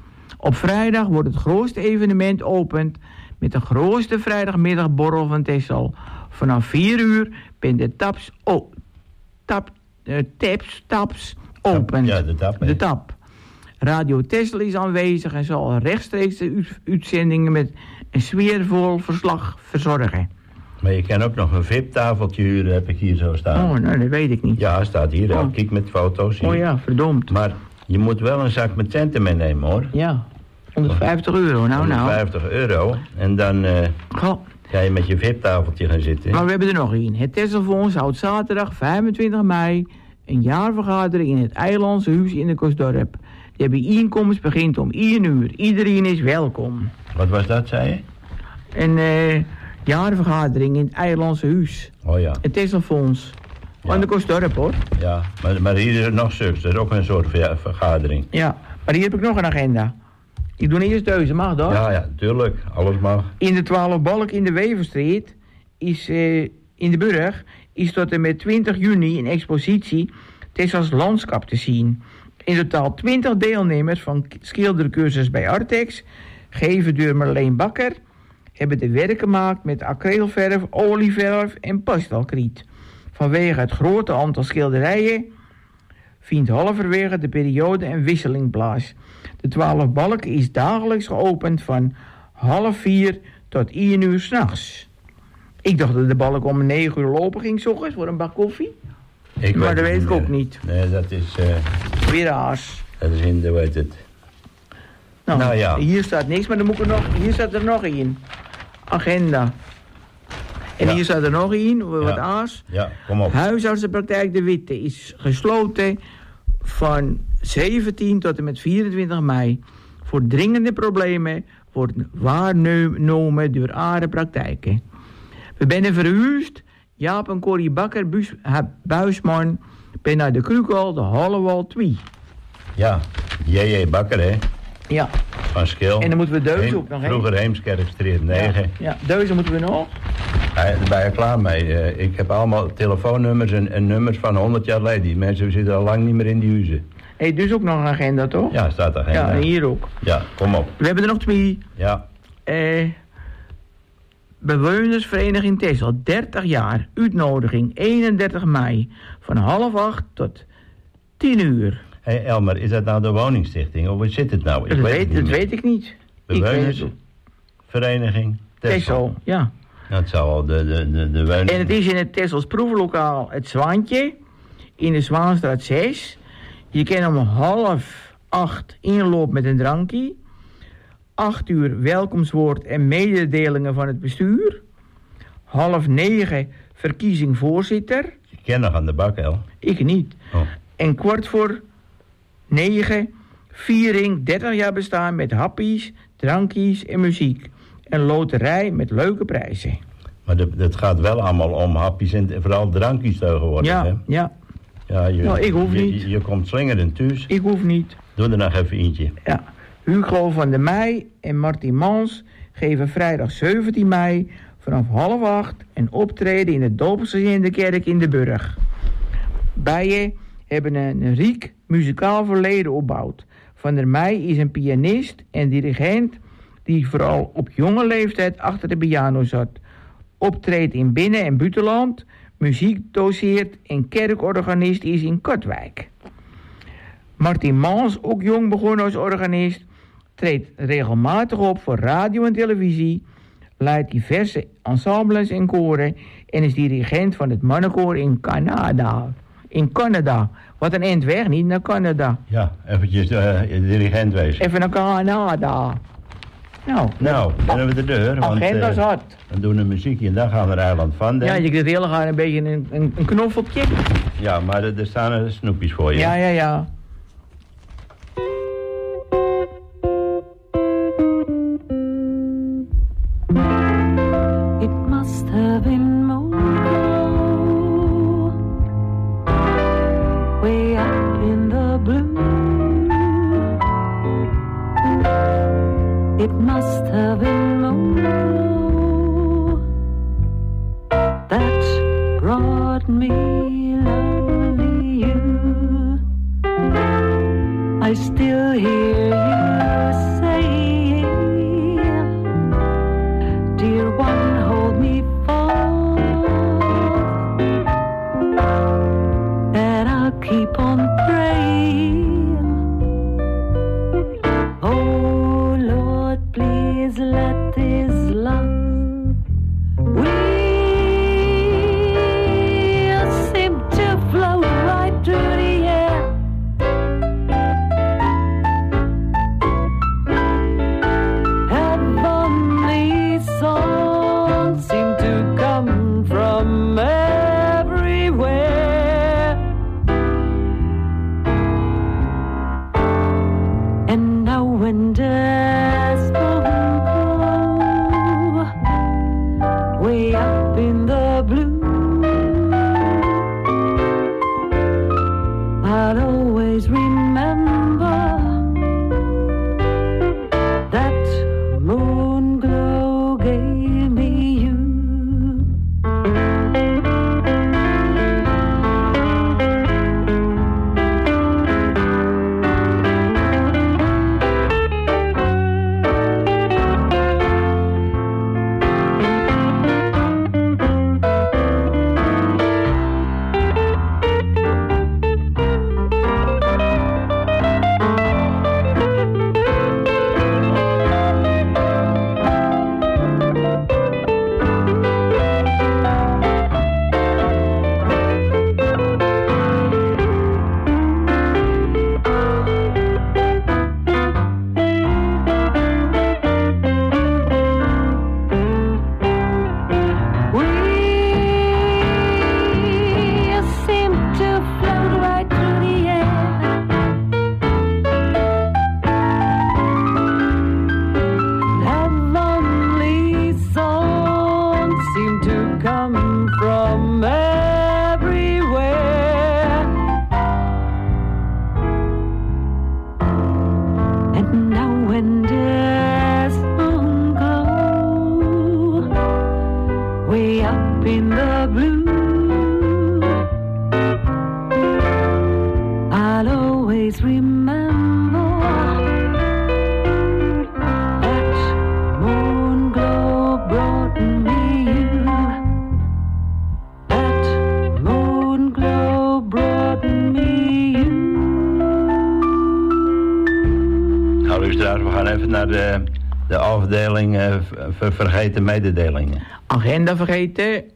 Op vrijdag wordt het grootste evenement opend met de grootste vrijdagmiddagborrel van Texel. Vanaf vier uur ben de taps, oh, tap, uh, taps, taps opent. Ja, de tap, hè. De tap. Radio Texel is aanwezig en zal rechtstreeks de u- uitzendingen met een sfeervol verslag verzorgen. Maar je kan ook nog een V I P-tafeltje huren, heb ik hier zo staan. Oh, nou, dat weet ik niet. Ja, staat hier. Oh. Oh. Kijk met foto's hier. Oh ja, verdomd. Maar je moet wel een zak met centen meenemen, hoor. Ja, honderdvijftig euro, nou nou. honderdvijftig euro. En dan eh Goh. ga je met je V I P-tafeltje gaan zitten. Maar we hebben er nog één. Het Tesselfonds houdt zaterdag vijfentwintig mei een jaarvergadering in het Eilandse Huis in de Kostdorp. De bijeenkomst begint om één uur. Iedereen is welkom. Wat was dat, zei je? Een eh, jaarvergadering in het Eilandse Huis. Oh ja, Het Tesselfonds. Ja. Aan de Kostdorp, hoor. ja. Maar, maar hier is het nog zulks. Dat is ook een soort ver- vergadering. Ja, maar hier heb ik nog een agenda. Ik doe eerst deze, mag dat? Ja, ja, tuurlijk. Alles mag. In de twaalf balk in de Weverstreet is eh, in de Burg is tot en met twintig juni een expositie Tessels landschap te zien. In totaal twintig deelnemers van schildercursus bij Artex, geven door Marleen Bakker, hebben de werken gemaakt met acrylverf, olieverf en pastelkriet. Vanwege het grote aantal schilderijen vindt halverwege de periode een wisseling plaats. De twaalf balk is dagelijks geopend van half vier tot één uur s'nachts. Ik dacht dat de balk om negen uur lopen ging, 's ochtends, voor een bak koffie. Ik Maar weet dat het weet ik meer. ook niet. Nee, dat is, eh, Weer aas. dat is in de, hoe heet het. Nou, Nou ja. hier staat niks, maar dan moet ik er nog, hier staat er nog één. Agenda. En Ja. hier staat er nog één, wat Ja. aas. Ja, kom op. Huisartsenpraktijk De Witte is gesloten van zeventien tot en met vierentwintig mei. Voor dringende problemen wordt waargenomen door andere praktijken. We zijn verhuisd. Jaap en Corrie Bakker, Buis, ha- Buisman, ben naar de Krukel, de Hallewal twee. Ja, J J Bakker, hè. Ja, Van Schil. en dan moeten we Deuze Heem- ook nog, hè? Vroeger Heemskerkstraat negen. Ja, ja, Deuze moeten we nog. Daar ben je klaar mee. Eh, ik heb allemaal telefoonnummers en, en nummers van honderd jaar geleden. Die mensen zitten al lang niet meer in die huizen. Hé, hey, dus ook nog een agenda, toch? Ja, staat er geen. Ja, en hier ook. Ja, kom op. We hebben er nog twee. Ja, Eh, Bewonersvereniging Texel, dertig jaar. Uitnodiging eenendertig mei. Van half acht tot tien uur. hé hey Elmer, is dat nou de woningstichting? Of wat zit het nou? Dat, het weet, niet dat meer. weet ik niet. Ik weet het. Bewonersvereniging Texel. Texel, ja. Dat zou al de, de, de, de woning... En het is in het Tessels proeflokaal Het Zwaantje. In de Zwaanstraat zes. Je kan om half acht inloop met een drankje. Acht uur welkomstwoord en mededelingen van het bestuur. Half negen verkiezing voorzitter. Ik ken nog aan de bak, El. Ik niet. Oh. En kwart voor negen Viering dertig jaar bestaan met happies, drankjes en muziek. Een loterij met leuke prijzen. Maar het gaat wel allemaal om hapjes en vooral drankjes tegenwoordig, ja, hè? Ja, ja. Je, nou, ik hoef je, niet. Je, je komt slingerend thuis. Ik hoef niet. Doe er nog even eentje. Ja. Hugo van der Meij en Martin Mans geven vrijdag zeventien mei vanaf half acht een optreden in het Doopsgezinde Kerk in de Burg. Beiden hebben een riek muzikaal verleden opgebouwd. Van der Meij is een pianist en dirigent die vooral op jonge leeftijd achter de piano zat. Optreedt in binnen- en buitenland, muziek doseert en kerkorganist is in Katwijk. Martin Mans, ook jong begonnen als organist, treedt regelmatig op voor radio en televisie, leidt diverse ensembles en koren en is dirigent van het mannenkoor in Canada. In Canada. Wat een eind weg, niet naar Canada. Ja, eventjes uh, dirigent wezen. Even naar Canada. Nou, nou dan hebben we de deur. Agenda want, uh, zat. Dan doen we muziekje en dan gaan we naar Eiland van Den. Ja, je kunt heel graag een beetje een, een, een knoffeltje. Ja, maar er, er staan er snoepjes voor je. Ja, ja, ja. It must have been moonflow way up in the blue. It must have been moonflow that brought me lovely you. I still hear you saying, dear one, hold me fast, and I'll keep on praying. Oh Lord, please let this love we'll seem to float right through the air. Heavenly songs seem to come from everywhere. And now when there's glow way up in the blue, I'll always remember that moon glow gave me you. Naar de, de afdeling uh, ver, vergeten mededelingen. Agenda vergeten.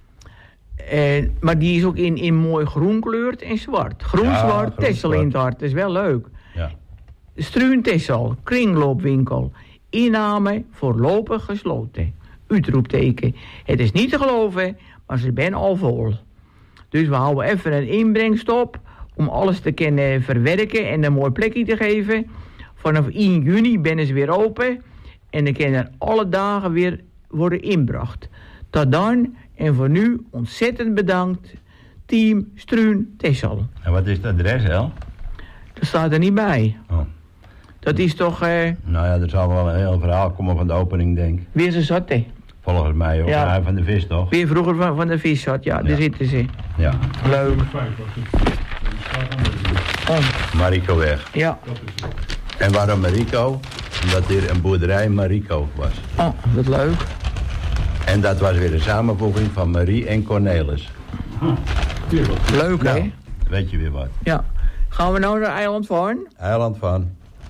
Uh, maar die is ook in, in mooi groen kleurd en zwart. Groen-zwart, ja, Tessel in het hart. Dat is wel leuk. Ja. Struun Tessel, kringloopwinkel. Inname voorlopig gesloten. Uitroepteken. Het is niet te geloven, maar ze zijn al vol. Dus we houden even een inbrengstop om alles te kunnen verwerken en een mooi plekje te geven. Vanaf één juni ben ze weer open en dan kunnen er alle dagen weer worden inbracht. Tot dan en voor nu ontzettend bedankt, team Struun Texel. En wat is het adres, El? Dat staat er niet bij. Oh. Dat is toch... Uh, nou ja, er zal wel een heel verhaal komen van de opening, denk ik. Weer ze zat, hè? Volgens mij ook. Ja. Ja, van de vis, toch? Weer vroeger van, van de vis zat, ja, daar Ja. zitten ze. Ja. Leuk. Oh, Marikoweg. ja. En waarom Marico? Omdat er een boerderij Marico was. Oh, wat leuk. En dat was weer een samenvoeging van Marie en Cornelis. Leuk, Nou, hè? weet je weer wat. Ja. Gaan we nou naar Eiland van? Eiland van.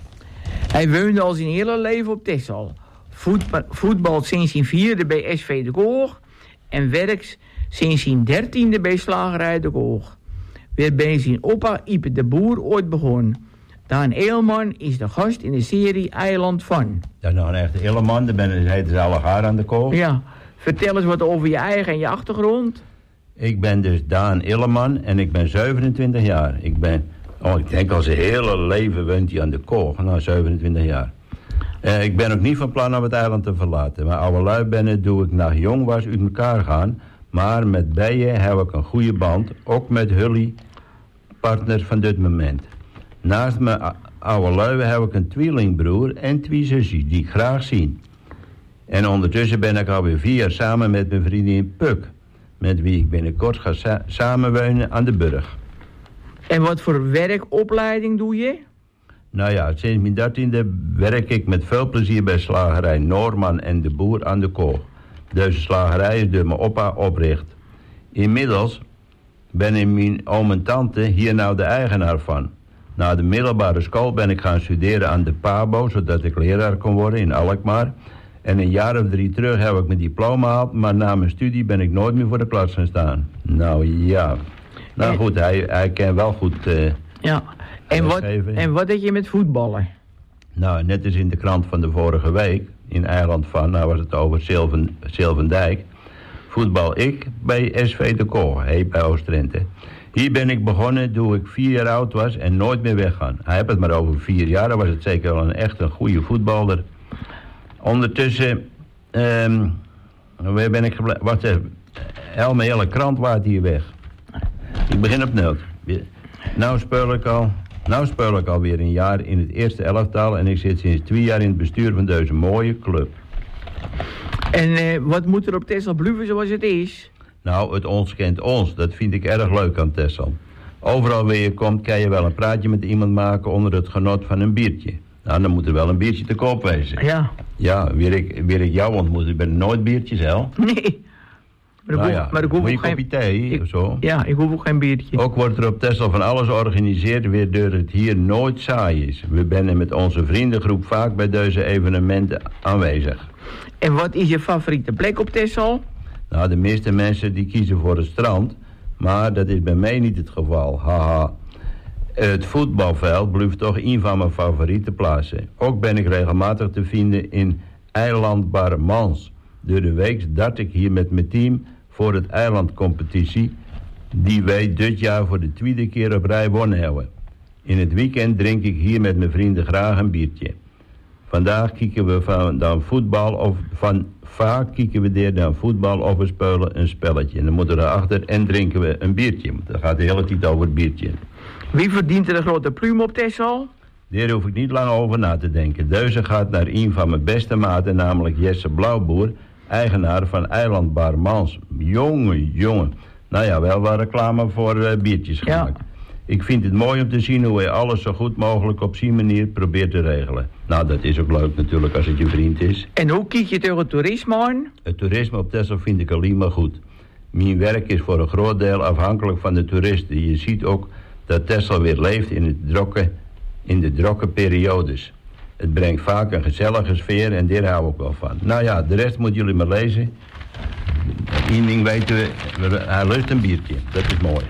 Hij woonde al zijn hele leven op Texel. Voetbal, voetbal sinds zijn vierde bij S V de Koog. En werkt sinds zijn dertiende bij Slagerij de Koog. Weer bij zijn opa Ipe de Boer ooit begonnen. Daan Eelman is de gast in de serie Eiland van. Dat is nog een echte Illeman. Daar ben heet ze alle gaar aan de kool. Ja, vertel eens wat over je eigen en je achtergrond. Ik ben dus Daan Illeman en ik ben zevenentwintig jaar. Ik ben, oh ik denk al zijn hele leven woont hij aan de kool. Nou, zevenentwintig jaar. Uh, ik ben ook niet van plan om het eiland te verlaten. Maar oude lui ben doe ik naar jong was uit elkaar gaan. Maar met bijen heb ik een goede band. Ook met Hully, partner van dit moment. Naast mijn oude lui heb ik een tweelingbroer en twee zusjes die ik graag zie. En ondertussen ben ik alweer vier jaar samen met mijn vriendin Puk. Met wie ik binnenkort ga sa- samenwonen aan de Burg. En wat voor werkopleiding doe je? Nou ja, sinds mijn dertiende werk ik met veel plezier bij slagerij Noorman en de Boer aan de Koog. Deze slagerij is door mijn opa opricht. Inmiddels ben ik mijn oom en tante hier nou de eigenaar van. Na de middelbare school ben ik gaan studeren aan de Pabo, zodat ik leraar kon worden in Alkmaar. En een jaar of drie terug heb ik mijn diploma gehaald, maar na mijn studie ben ik nooit meer voor de klas gaan staan. Nou ja, nou goed, hij, hij kan wel goed... Uh, Ja, en wat, lesgeven. en wat deed je met voetballen? Nou, net als in de krant van de vorige week, in Eiland van, nou was het over Silven, Silvendijk. Voetbal ik bij S V de Koog, hey, bij Oost-Drenthe. Hier ben ik begonnen toen ik vier jaar oud was en nooit meer weggaan. Hij heeft het maar over vier jaar, dan was het zeker wel een echt een goede voetballer. Ondertussen, um, waar ben ik gebleven? Wacht even, heel mijn hele krant waait hier weg. Ik begin op nul. Nou speel ik al, nou speel ik alweer een jaar in het eerste elftal en ik zit sinds twee jaar in het bestuur van deze mooie club. En uh, wat moet er op Texel blijven zoals het is? Nou, het ons kent ons, dat vind ik erg leuk aan Texel. Overal waar je komt kan je wel een praatje met iemand maken onder het genot van een biertje. Nou, dan moet er wel een biertje te koop wezen. Ja. Ja, weer ik, weer ik jou ontmoet, ik ben nooit biertjes, hè? Nee. Maar ik Nou hoef, ja, maar ik hoef moet je ook geen... kopje thee ik- of zo? Ja, ik hoef ook geen biertje. Ook wordt er op Texel van alles georganiseerd, waardoor het hier nooit saai is. We zijn met onze vriendengroep vaak bij deze evenementen aanwezig. En wat is je favoriete plek op Texel? Nou, de meeste mensen die kiezen voor het strand, maar dat is bij mij niet het geval, haha. Het voetbalveld blijft toch een van mijn favoriete plaatsen. Ook ben ik regelmatig te vinden in Eiland Barmans. Door de week start ik hier met mijn team voor het eilandcompetitie, die wij dit jaar voor de tweede keer op rij wonnen hebben. In het weekend drink ik hier met mijn vrienden graag een biertje. Vandaag kijken we van dan voetbal of van vaak kijken we daar dan voetbal of we spelen een spelletje. En dan moeten we erachter en drinken we een biertje. Dan gaat de hele tijd over het biertje. Wie verdient er de grote pluim op Texel? Daar hoef ik niet lang over na te denken. Deze gaat naar een van mijn beste maten, namelijk Jesse Blauwboer, eigenaar van Eiland Barmans. Jongen, jongen. Nou ja, wel wat reclame voor uh, biertjes gemaakt. Ja. Ik vind het mooi om te zien hoe hij alles zo goed mogelijk op zijn manier probeert te regelen. Nou, dat is ook leuk natuurlijk als het je vriend is. En hoe kijk je tegen het toerisme aan? Het toerisme op Texel vind ik alleen maar goed. Mijn werk is voor een groot deel afhankelijk van de toeristen. Je ziet ook dat Texel weer leeft in, het drokke, in de drokke periodes. Het brengt vaak een gezellige sfeer en daar hou ik wel van. Nou ja, de rest moeten jullie maar lezen. Eén ding weten we, hij lust een biertje. Dat is mooi.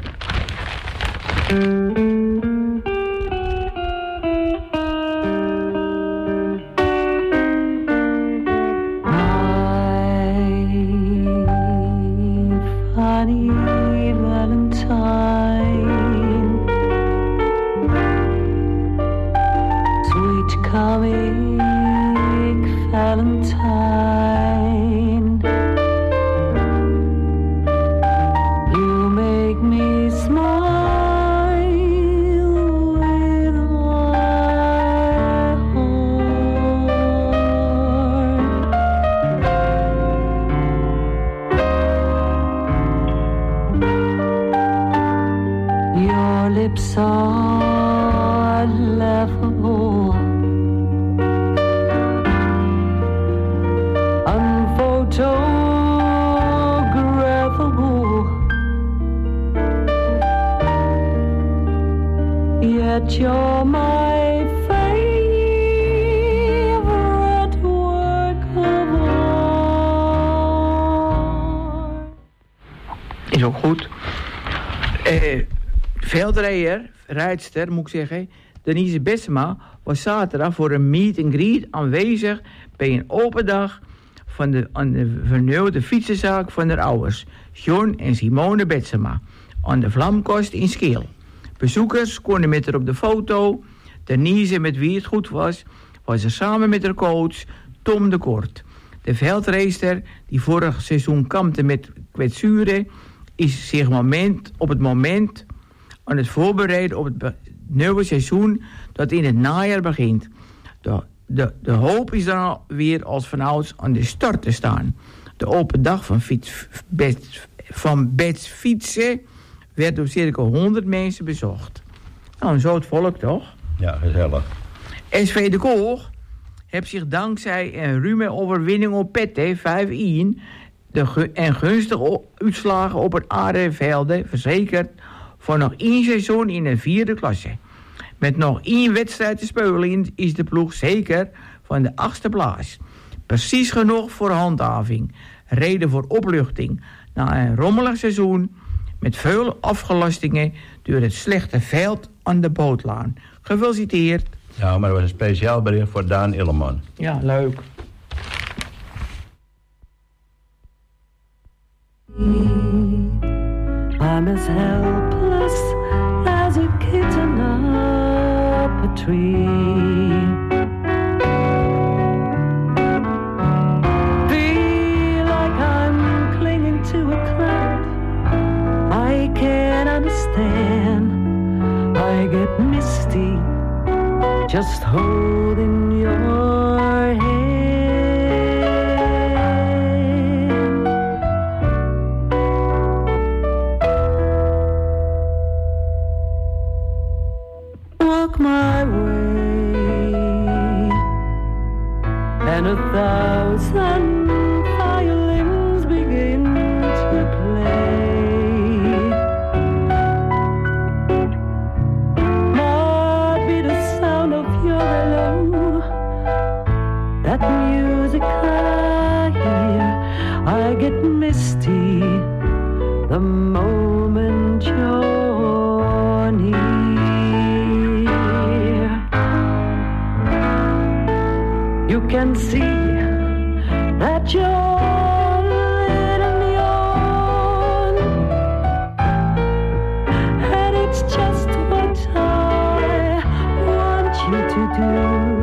Funny Valentine, lips are laughable, unphotographable, yet you're my favorite work of art. Is ook goed. Eh, veldrijder, rijdster moet ik zeggen, Denise Bessema was zaterdag voor een meet and greet aanwezig bij een open dag van de, aan de vernieuwde fietsenzaak van haar ouders, John en Simone Bessema, aan de Vlamkost in Scheel. Bezoekers konden met haar op de foto. Denise, met wie het goed was, was er samen met haar coach Tom de Kort. De veldracer die vorig seizoen kampte met kwetsuren, is zich moment, op het moment aan het voorbereiden op het be- nieuwe seizoen dat in het najaar begint. De, de, de hoop is dan weer als vanouds aan de start te staan. De open dag van, fiets, best, van Bets Fietsen werd door circa honderd mensen bezocht. Nou, zo het volk toch? Ja, gezellig. S V De Koog heeft zich dankzij een ruime overwinning op Pette vijf-een de gu- en gunstige uitslagen op het Aardenvelde verzekerd voor nog één seizoen in de vierde klasse. Met nog één wedstrijd te spelen is de ploeg zeker van de achtste plaats. Precies genoeg voor handhaving. Reden voor opluchting na een rommelig seizoen met veel afgelastingen door het slechte veld aan de bootlaan. Gefeliciteerd. Ja, maar dat was een speciaal bericht voor Daan Illeman. Ja, leuk. I'm as helpless as a kitten up a tree. Feel like I'm clinging to a cloud. I can't understand. I get misty just holding your hand. Walk my way, and a thousand violins begin to play. Might be the sound of your hello, that music I hear. I get misty the moment you're near. You can see that you're little yawn, and it's just what I want you to do.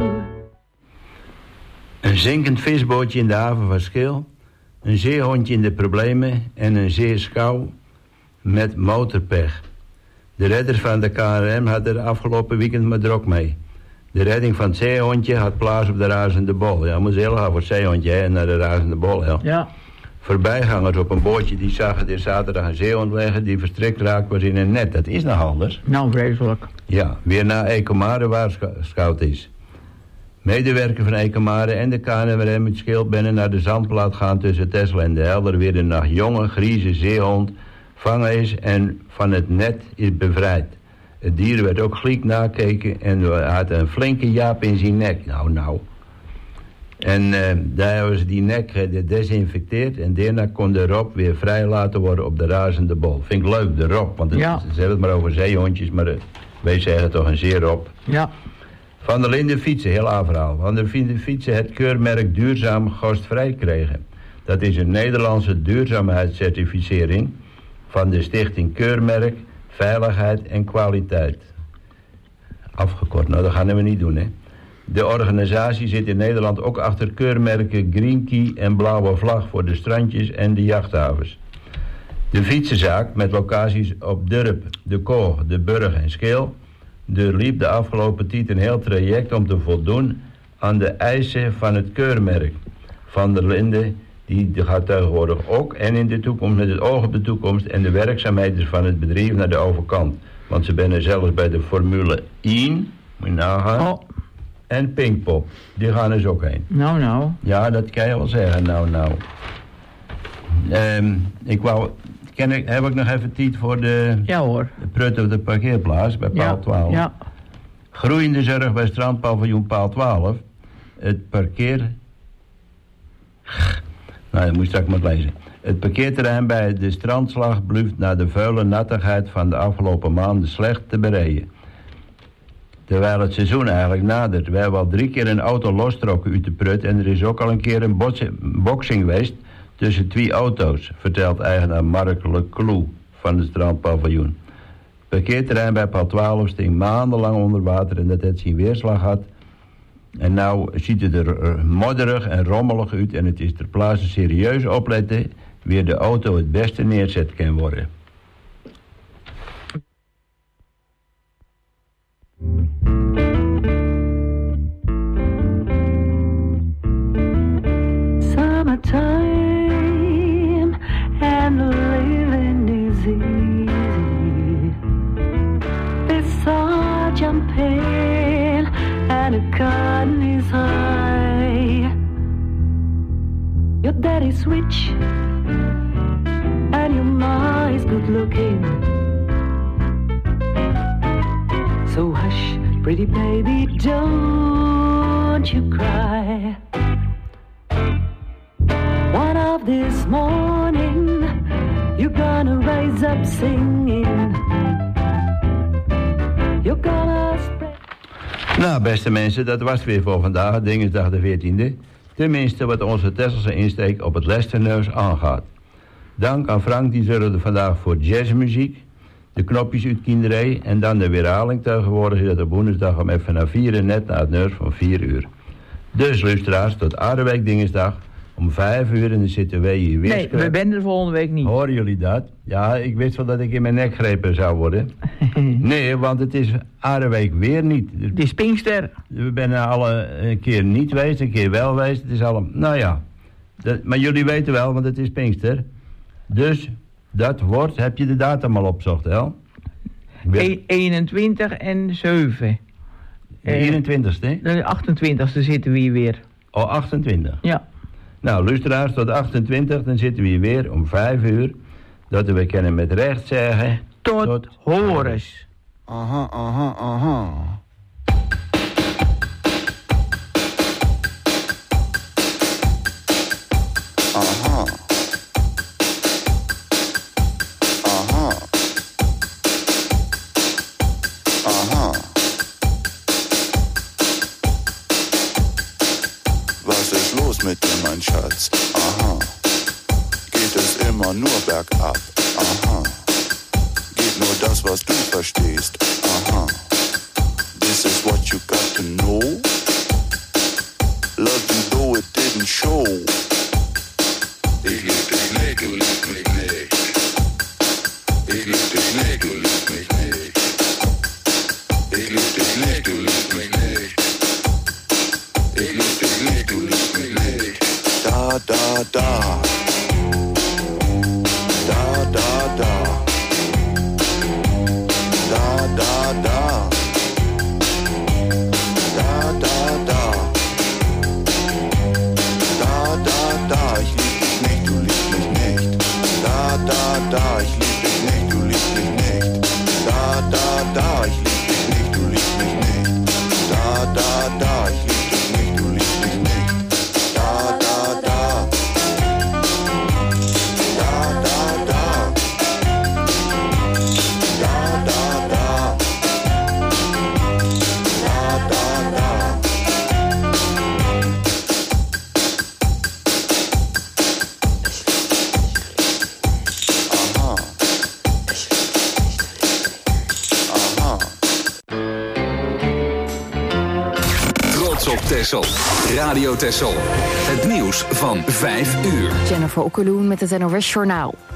Een zinkend visbootje in de haven van Schil, een zeehondje in de problemen en een zeeschouw met motorpech. De redders van de K N R M hadden er afgelopen weekend maar druk mee. De redding van het zeehondje had plaats op de Razende Bol. Ja, moet heel gaan voor het zeehondje hè, naar de Razende Bol. Ja. Ja. Voorbijgangers op een bootje die zagen er zaterdag een zeehond liggen die verstrikt raakt was in een net. Dat is nog anders. Nou, vreselijk. Ja, weer naar Ecomare waarschuwd is. Medewerker van Ecomare en de K N R M met Schil binnen naar de zandplaat gaan tussen Texel en de Helder weer een nacht jonge, grieze zeehond vangen is en van het net is bevrijd. Het dier werd ook gelijk nakeken en had een flinke jaap in zijn nek. Nou, nou. En uh, daar was die nek gedesinfecteerd en daarna kon de Rob weer vrij laten worden op de Razende Bol. Vind ik leuk, de Rob, want het, Ja. ze hebben het maar over zeehondjes, maar uh, wij zeggen toch een zeerob. Ja. Van der Linden Fietsen, heel aanverhaal. Van der Linden Fietsen het keurmerk duurzaam gastvrij kregen. Dat is een Nederlandse duurzaamheidscertificering van de stichting Keurmerk, Veiligheid en Kwaliteit. Afgekort, nou dat gaan we niet doen, hè. De organisatie zit in Nederland ook achter keurmerken Green Key en Blauwe Vlag voor de strandjes en de jachthavens. De fietsenzaak met locaties op Durp, De Koog, De Burg en Schil doorliep de afgelopen tijd een heel traject om te voldoen aan de eisen van het keurmerk. Van der Linden die gaat tegenwoordig ook en in de toekomst met het oog op de toekomst en de werkzaamheden van het bedrijf naar de overkant. Want ze zijn zelfs bij de Formule één, moet je nagaan. Oh, En Pinkpop, die gaan dus ook heen. nou, nou. Ja, dat kan je wel zeggen, nou, nou. Ehm, ik wou, ken ik, heb ik nog even tijd voor de, Ja hoor. de prut op de parkeerplaats bij paal Ja, twaalf. ja. Groeiende zorg bij strandpaviljoen paal twaalf. Het parkeer... Nou, dat moet je straks maar lezen. Het parkeerterrein bij de strandslag blijft na de vuile nattigheid van de afgelopen maanden slecht te bereiden. Terwijl het seizoen eigenlijk nadert. We hebben al drie keer een auto lostrokken uit de prut en er is ook al een keer een botsing geweest tussen twee auto's, vertelt eigenaar Mark Leclou van het strandpaviljoen. Het parkeerterrein bij paal twaalf sting maandenlang onder water en dat het zijn weerslag had. En nou ziet het er modderig en rommelig uit en het is ter plaatse serieus opletten wie de auto het beste neerzet kan worden. Summertime and the living is easy. It's such champagne and the cotton is high. Your daddy's rich and your ma is good looking. So hush, pretty baby, don't you cry. One of this morning, you're gonna rise up singing. You're gonna spread... Nou, beste mensen, dat was het weer voor vandaag, dinsdag de veertiende. Tenminste wat onze Tesselse insteek op het Lesterneus aangaat. Dank aan Frank, die zorgde vandaag voor jazzmuziek, de knopjes uit kinderij en dan de weerhaling tegenwoordig is dat op woensdag om even naar vieren, net na het neus van vier uur. Dus luisteraars, tot Aardeweek dinsdag om vijf uur en dan zitten wij hier weer. Nee, we zijn er volgende week niet. Horen jullie dat? Ja, ik wist wel dat ik in mijn nek grepen zou worden. Nee, want het is Aardeweek weer niet. Dus Het is Pinkster. we zijn al een keer niet geweest, een keer wel geweest. Het is al, nou ja. Dat, maar jullie weten wel, want het is Pinkster. Dus dat wordt, heb je de datum al opgezocht, El? E- eenentwintig en zeven. De eenentwintigste? De achtentwintigste zitten we hier weer. Oh, achtentwintig. Ja. Nou, luisteraars, tot achtentwintig, dan zitten we hier weer om vijf uur. Dat we kunnen met recht zeggen... Tot, Tot horens. Aha, aha, aha. Aha. Aha. Aha. Was ist los mit dir, mein Schatz? Aha. Geht es immer nur bergab? Aha. Geht nur das, was du verstehst? Aha. This is what you got to know. Love you though it didn't show. Ich lieb dich nicht, du liebst mich nicht. Ich lieb dich nicht, du liebst mich nicht. Ich lieb dich nicht, du liebst mich nicht. Ich lieb dich nicht, du liebst mich nicht. Da, da, da. Da, da, da. Da, da, da. Da, da, da. Da, da, da. Ich lieb dich nicht, du liebst mich nicht. Da, da, da. Ich lieb dich nicht, du liebst mich nicht. Da, da, da. Ich lieb dich nicht, du liebst mich nicht. Da, da, da. Ich lieb dich nicht, du liebst mich nicht. Da, da, da. Da, da, da. Da, da, da. Da, da, da. Aha. Aha. Trots op Texel. Radio Texel. Het nieuws van vijf uur. Jennifer Okkeloen met het N O S Journaal.